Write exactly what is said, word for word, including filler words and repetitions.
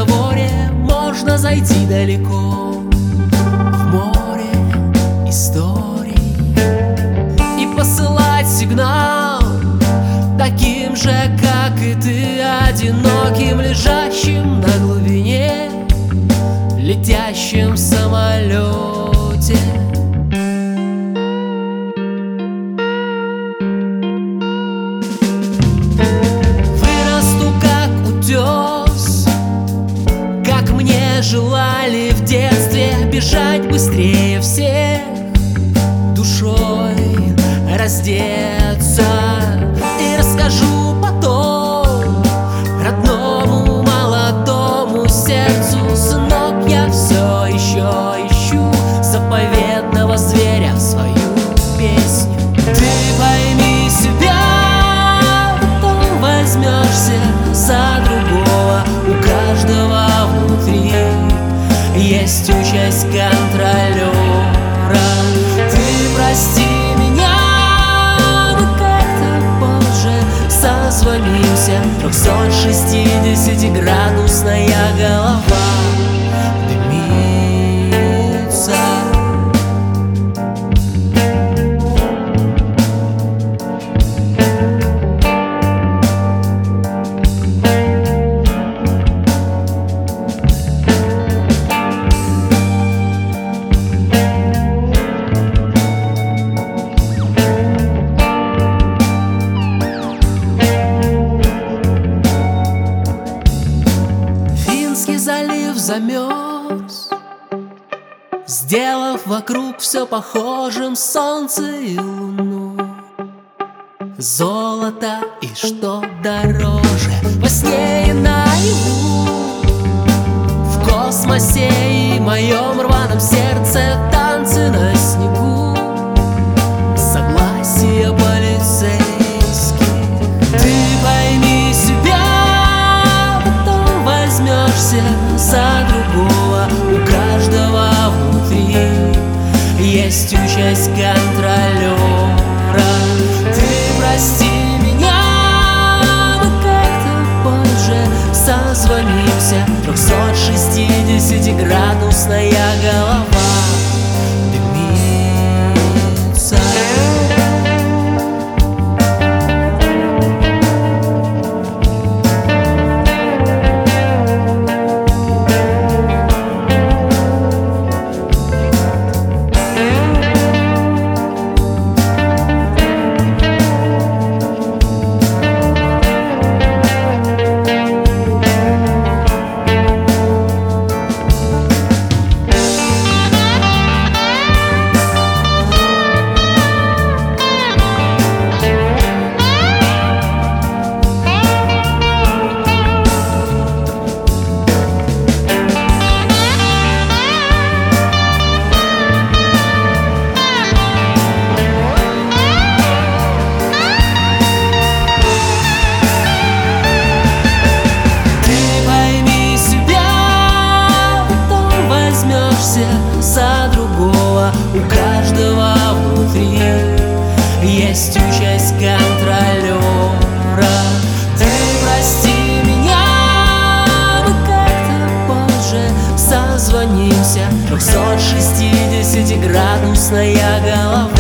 разговоре можно зайти далеко в море историй и посылать сигнал таким же, как и ты, одиноким, лежащим на глубине, летящим в самолете. Вырасту как утес, как мне желали в детстве, бежать быстрее всех, душой раздеться. И расскажу потом родному молодому сердцу: сынок, я все еще ищу заповедного зверя в свою песню. Ты пойми себя, потом возьмешься за другого. У каждого внутри есть участь контролера. Ты прости меня, мы как-то позже созвонимся. трёхсот шестидесятиградусная голова дымится. Залив замерз, сделав вокруг все похожим солнце и луну. Золото и что дороже во сне и наяву, в космосе и моем рваном сердце танцы на снегу, согласие полицейских. Ты пойми себя, потом возьмешься за другого. У каждого внутри есть участь контролера. Ты прости меня, мы как-то позже созвонимся. трёхсот шестидесятиградусная голова дымится. За другого, у каждого внутри есть участь контролера. Ты прости меня, мы как-то позже созвонимся. трёхсот шестидесятиградусная голова